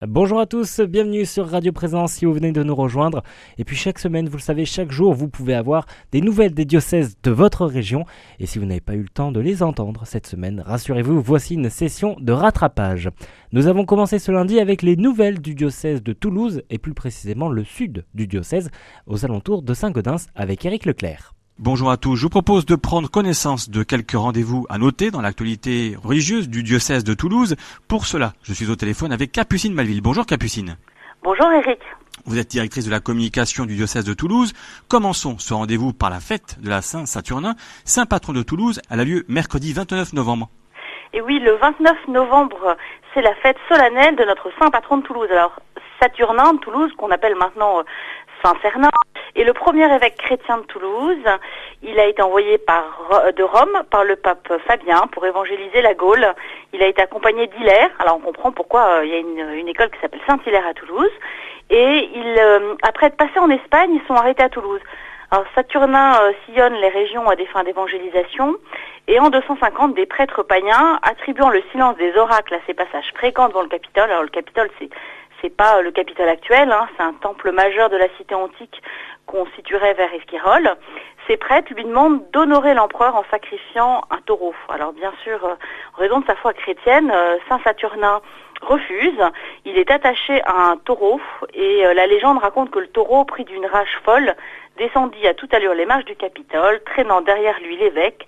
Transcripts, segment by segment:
Bonjour à tous, bienvenue sur Radio Présence si vous venez de nous rejoindre. Et puis chaque semaine, vous le savez, chaque jour, vous pouvez avoir des nouvelles des diocèses de votre région. Et si vous n'avez pas eu le temps de les entendre cette semaine, rassurez-vous, voici une session de rattrapage. Nous avons commencé ce lundi avec les nouvelles du diocèse de Toulouse, et plus précisément le sud du diocèse, aux alentours de Saint-Gaudens, avec Éric Leclerc. Bonjour à tous, je vous propose de prendre connaissance de quelques rendez-vous à noter dans l'actualité religieuse du diocèse de Toulouse. Pour cela, je suis au téléphone avec Capucine Malville. Bonjour Capucine. Bonjour Eric. Vous êtes directrice de la communication du diocèse de Toulouse. Commençons ce rendez-vous par la fête de la Saint-Saturnin, saint patron de Toulouse. Elle a lieu mercredi 29 novembre. Et oui, le 29 novembre, c'est la fête solennelle de notre saint patron de Toulouse. Alors, Saturnin de Toulouse, qu'on appelle maintenant Saint Cernin, est le premier évêque chrétien de Toulouse. Il a été envoyé de Rome par le pape Fabien pour évangéliser la Gaule. Il a été accompagné d'Hilaire. Alors on comprend pourquoi il y a une école qui s'appelle Saint-Hilaire à Toulouse. Et après être passé en Espagne, ils sont arrêtés à Toulouse. Alors Saturnin sillonne les régions à des fins d'évangélisation. Et en 250, des prêtres païens, attribuant le silence des oracles à ces passages fréquents devant le Capitole. Alors le Capitole, c'est pas le Capitole actuel, c'est un temple majeur de la cité antique qu'on situerait vers Esquirol. Ces prêtres lui demandent d'honorer l'empereur en sacrifiant un taureau. Alors bien sûr, en raison de sa foi chrétienne, Saint Saturnin refuse. Il est attaché à un taureau et la légende raconte que le taureau, pris d'une rage folle, descendit à toute allure les marches du Capitole, traînant derrière lui l'évêque.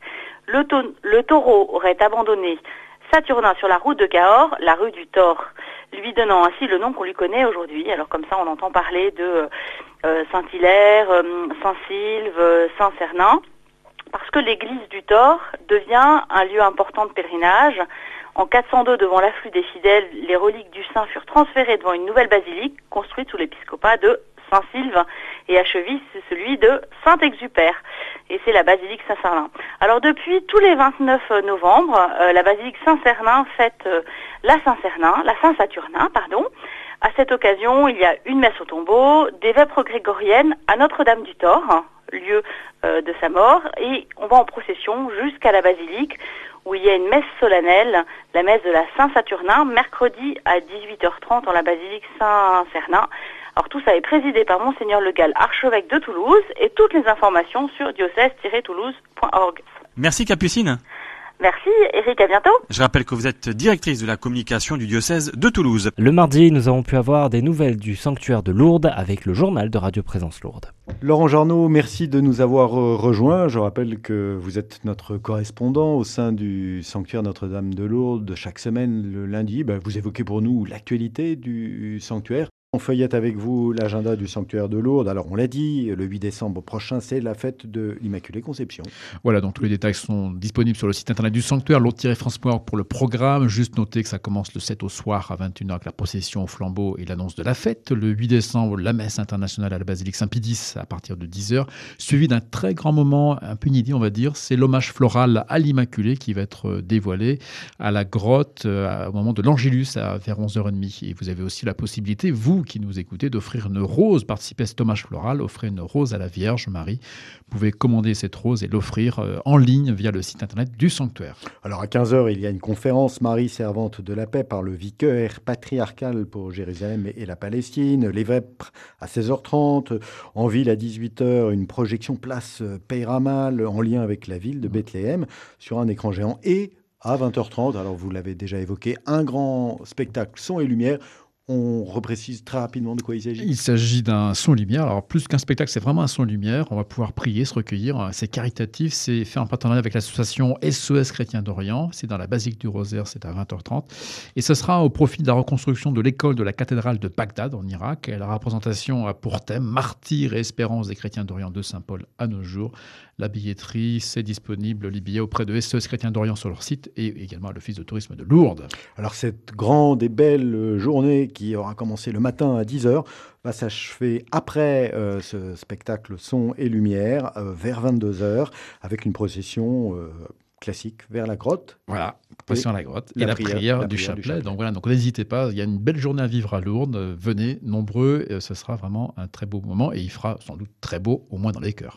Le taureau aurait abandonné Saturnin sur la route de Cahors, la rue du Thor, lui donnant ainsi le nom qu'on lui connaît aujourd'hui. Alors comme ça, on entend parler de Saint-Hilaire, Saint-Sylve, Saint-Cernin, parce que l'église du Thor devient un lieu important de pèlerinage. En 402, devant l'afflux des fidèles, les reliques du saint furent transférées devant une nouvelle basilique construite sous l'épiscopat de Saint-Sylve et achevé celui de Saint-Exupère. Et c'est la basilique Saint-Cernin. Alors depuis tous les 29 novembre, la basilique Saint-Cernin fête la Saint-Saturnin, pardon. À cette occasion, il y a une messe au tombeau, des vêpres grégoriennes à Notre-Dame du Thor, lieu de sa mort, et on va en procession jusqu'à la basilique où il y a une messe solennelle, la messe de la Saint-Saturnin, mercredi à 18h30 dans la basilique Saint-Cernin. Alors tout ça est présidé par Monseigneur Le Gall, archevêque de Toulouse, et toutes les informations sur diocèse-toulouse.org. Merci Capucine. Merci Eric, à bientôt. Je rappelle que vous êtes directrice de la communication du diocèse de Toulouse. Le mardi, nous avons pu avoir des nouvelles du sanctuaire de Lourdes avec le journal de Radio Présence Lourdes. Laurent Jarnot, merci de nous avoir rejoints. Je rappelle que vous êtes notre correspondant au sein du sanctuaire Notre-Dame de Lourdes chaque semaine le lundi. Vous évoquez pour nous l'actualité du sanctuaire. On feuillette avec vous l'agenda du sanctuaire de Lourdes. Alors on l'a dit, le 8 décembre prochain, c'est la fête de l'Immaculée Conception. Voilà, donc tous les détails sont disponibles sur le site internet du sanctuaire, lourdes-france.org pour le programme. Juste noter que ça commence le 7 au soir à 21h avec la procession au flambeau et l'annonce de la fête. Le 8 décembre, la messe internationale à la basilique Saint-Pidis à partir de 10h, suivi d'un très grand moment, un peu inédit on va dire, c'est l'hommage floral à l'Immaculée qui va être dévoilé à la grotte au moment de l'Angélus vers 11h30. Et vous avez aussi la possibilité, vous qui nous écoutez, d'offrir une rose, participer à cet hommage floral, offrir une rose à la Vierge Marie. Vous pouvez commander cette rose et l'offrir en ligne via le site internet du sanctuaire. Alors à 15h, il y a une conférence Marie servante de la paix par le vicaire patriarcal pour Jérusalem et la Palestine, les vêpres à 16h30, en ville à 18h, une projection place Peyramal en lien avec la ville de Bethléem sur un écran géant, et à 20h30, alors vous l'avez déjà évoqué, un grand spectacle son et lumière. On reprécise très rapidement de quoi il s'agit. Il s'agit d'un son-lumière. Alors, plus qu'un spectacle, c'est vraiment un son-lumière. On va pouvoir prier, se recueillir. C'est caritatif. C'est fait en partenariat avec l'association SOS Chrétien d'Orient. C'est dans la Basilique du Rosaire. C'est à 20h30. Et ce sera au profit de la reconstruction de l'école de la cathédrale de Bagdad, en Irak. Et la représentation a pour thème Martyrs et espérance des chrétiens d'Orient de Saint-Paul à nos jours. La billetterie, c'est disponible, les billets auprès de SOS Chrétien d'Orient sur leur site et également à l'Office de tourisme de Lourdes. Alors cette grande et belle journée qui aura commencé le matin à 10h va s'achever après ce spectacle son et lumière vers 22h avec une procession classique vers la grotte. Voilà, procession à la grotte et la prière du chapelet. Donc voilà, donc n'hésitez pas, il y a une belle journée à vivre à Lourdes. Venez nombreux, ce sera vraiment un très beau moment et il fera sans doute très beau, au moins dans les cœurs.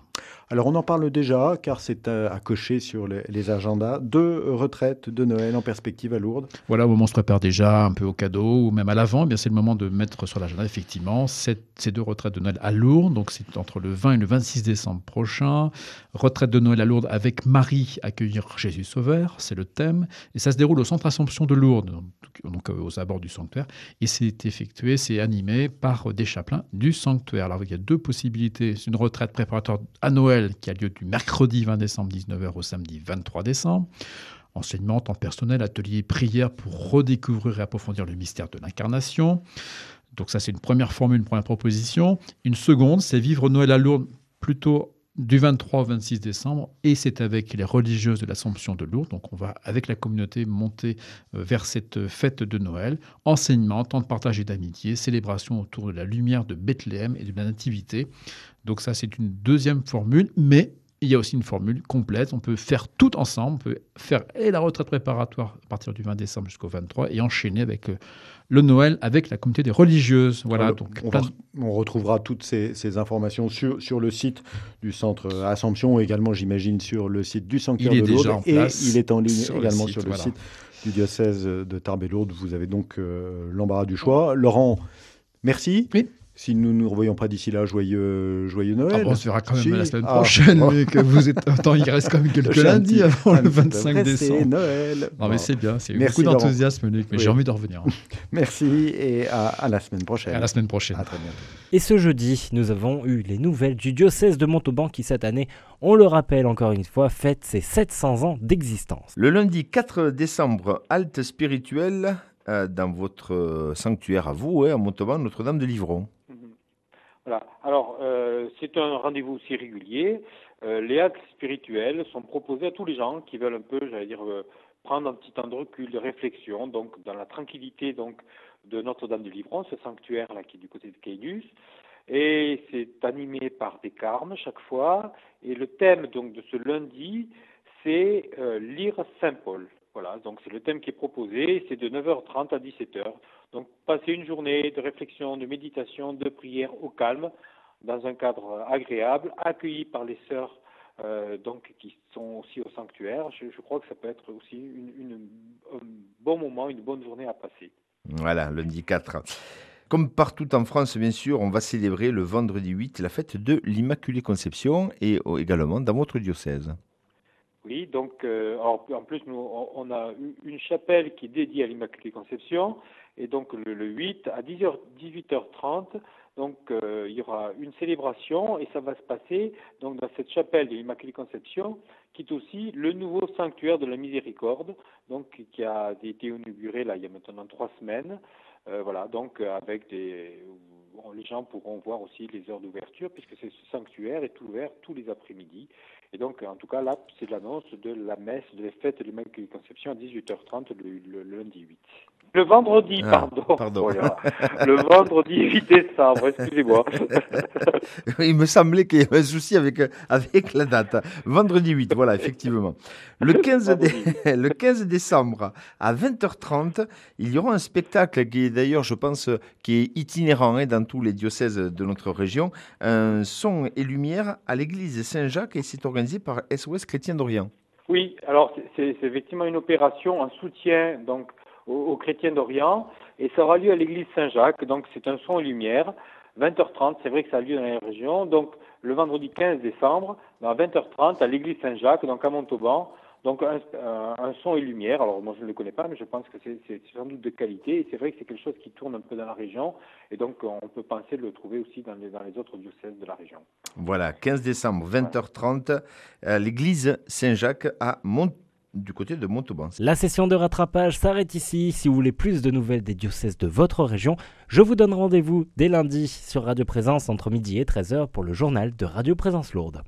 Alors on en parle déjà, car c'est à cocher sur les agendas. 2 retraites de Noël en perspective à Lourdes. Voilà, au moment où on se prépare déjà un peu au cadeau, ou même à l'avant, eh bien c'est le moment de mettre sur l'agenda, effectivement, ces 2 retraites de Noël à Lourdes. Donc c'est entre le 20 et le 26 décembre prochain. Retraite de Noël à Lourdes avec Marie, accueillir Jésus Sauveur, c'est le thème. Et ça se déroule au centre Assomption de Lourdes, donc aux abords du sanctuaire. Et c'est animé par des chapelains du sanctuaire. Alors il y a 2 possibilités. C'est une retraite préparatoire à Noël qui a lieu du mercredi 20 décembre 19h au samedi 23 décembre. Enseignement, temps personnel, atelier, prière pour redécouvrir et approfondir le mystère de l'incarnation. Donc ça, c'est une première formule, une première proposition. Une seconde, c'est vivre Noël à Lourdes plutôt du 23 au 26 décembre, et c'est avec les religieuses de l'Assomption de Lourdes. Donc on va, avec la communauté, monter vers cette fête de Noël. Enseignement, temps de partage et d'amitié, célébration autour de la lumière de Bethléem et de la Nativité. Donc ça, c'est une deuxième formule, mais il y a aussi une formule complète. On peut faire tout ensemble. On peut faire la retraite préparatoire à partir du 20 décembre jusqu'au 23 et enchaîner avec le Noël avec la communauté des religieuses. Voilà, donc on retrouvera toutes ces informations sur le site du centre Assomption, également, j'imagine, sur le site du sanctuaire de Lourdes. Et il est en ligne également sur le site du diocèse de Tarbes-et-Lourdes. Vous avez donc l'embarras du choix. Laurent, merci. Oui. Si nous ne nous revoyons pas d'ici là, joyeux Noël. On se verra quand même la semaine prochaine, mais que vous êtes... Attends, il reste quand même quelques lundis avant le 25 décembre. C'est Noël. Non, mais c'est bien, c'est beaucoup d'enthousiasme, Luc, mais j'ai envie de revenir. Merci et à la semaine prochaine. À la semaine prochaine. À très bientôt. Et ce jeudi, nous avons eu les nouvelles du diocèse de Montauban qui, cette année, on le rappelle encore une fois, fête ses 700 ans d'existence. Le lundi 4 décembre, halte spirituelle dans votre sanctuaire à vous, à Montauban, Notre-Dame de Livron. Voilà. Alors, c'est un rendez-vous aussi régulier. Les actes spirituels sont proposés à tous les gens qui veulent un peu, prendre un petit temps de recul, de réflexion, donc dans la tranquillité donc de Notre-Dame de Livron, ce sanctuaire là qui est du côté de Caylus. Et c'est animé par des carmes chaque fois. Et le thème donc de ce lundi, c'est lire Saint Paul. Voilà, donc c'est le thème qui est proposé, c'est de 9h30 à 17h. Donc passer une journée de réflexion, de méditation, de prière au calme, dans un cadre agréable, accueilli par les sœurs donc qui sont aussi au sanctuaire. Je crois que ça peut être aussi un bon moment, une bonne journée à passer. Voilà, lundi 4. Comme partout en France, bien sûr, on va célébrer le vendredi 8 la fête de l'Immaculée Conception et également dans votre diocèse. Oui, donc en plus, nous, on a une chapelle qui est dédiée à l'Immaculée Conception, et donc le 8 à 18h30, donc il y aura une célébration, et ça va se passer donc dans cette chapelle de l'Immaculée Conception, qui est aussi le nouveau sanctuaire de la Miséricorde, donc qui a été inauguré là il y a maintenant 3 semaines. Voilà, donc les gens pourront voir aussi les heures d'ouverture, puisque ce sanctuaire est ouvert tous les après-midi. Et donc, en tout cas, là, c'est l'annonce de la messe de la fête de l'Immaculée Conception à 18h30 le lundi 8. Le vendredi, pardon. Voilà. Le vendredi 8 décembre, excusez-moi. Il me semblait qu'il y avait un souci avec la date. Vendredi 8, voilà, effectivement. Le 15 décembre à 20h30, il y aura un spectacle qui est d'ailleurs, je pense, qui est itinérant dans tous les diocèses de notre région. Un son et lumière à l'église Saint-Jacques, et c'est organisé par SOS Chrétiens d'Orient. Oui, alors c'est effectivement une opération en soutien donc aux chrétiens d'Orient, et ça aura lieu à l'église Saint-Jacques, donc c'est un son et lumière, 20h30, c'est vrai que ça a lieu dans la région, donc le vendredi 15 décembre, à 20h30, à l'église Saint-Jacques, donc à Montauban, donc un son et lumière. Alors moi je ne le connais pas, mais je pense que c'est sans doute de qualité, et c'est vrai que c'est quelque chose qui tourne un peu dans la région, et donc on peut penser de le trouver aussi dans les autres diocèses de la région. Voilà, 15 décembre, 20h30, à l'église Saint-Jacques à du côté de Montauban. La session de rattrapage s'arrête ici. Si vous voulez plus de nouvelles des diocèses de votre région, je vous donne rendez-vous dès lundi sur Radio Présence entre midi et 13h pour le journal de Radio Présence Lourdes.